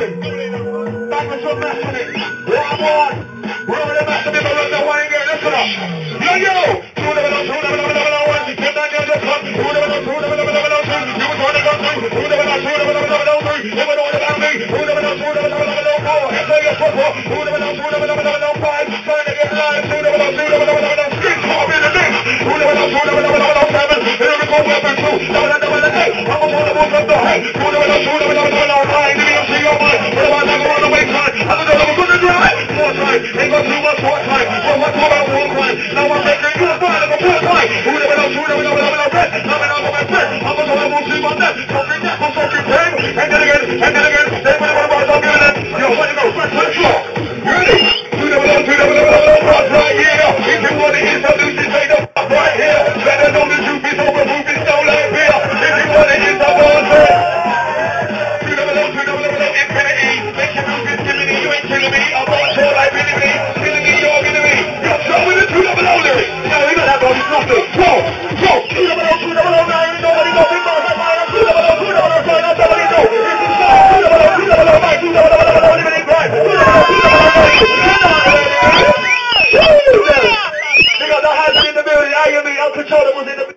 massive. Backwards from massive. What I'm on. We're over the massive. We're over the wine girl. Listen up. Yo, yo. Uncontrollables in the